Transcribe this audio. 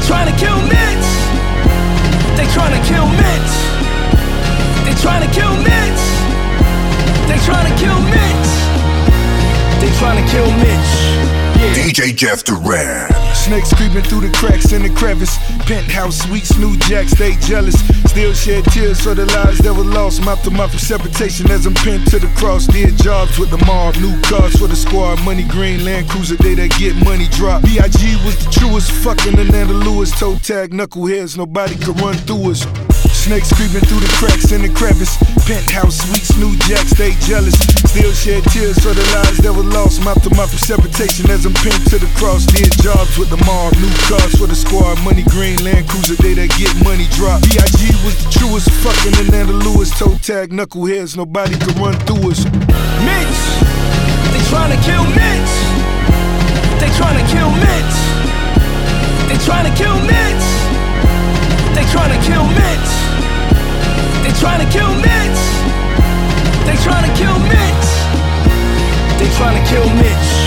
tryna kill Mitch. They tryna kill Mitch. They tryna kill Mitch. They tryna kill Mitch. They tryna kill Mitch. Yeah. DJ Jeff Duran. Snakes creeping through the cracks in the crevice. Penthouse suites, new jacks, stay jealous. Still shed tears for the lives that were lost. Mouth to mouth separation as I'm pinned to the cross. Did jobs with the mob, new cars for the squad. Money green, Land Cruiser, they that get money drop. B.I.G. was the truest, fucking Ananda Lewis. Toe tag, knuckleheads, nobody could run through us. Snakes creeping through the cracks in the crevice. Penthouse suites, new jacks, stay jealous. Still shed tears for the lives that were lost. Mouth to mouth separation as I'm pinned to the cross. Did jobs with the mob, new cars for the squad. Money green, Land Cruiser, they that get money drop. B.I.G. was the truest, fucking Ananda Lewis. Toe tag, knuckleheads, nobody could run through us. Mitch, they tryna kill Mitch. They tryna kill Mitch. They tryna kill Mitch. They tryna kill Mitch. They tryna kill Mitch. They tryna kill Mitch. They tryna kill Mitch.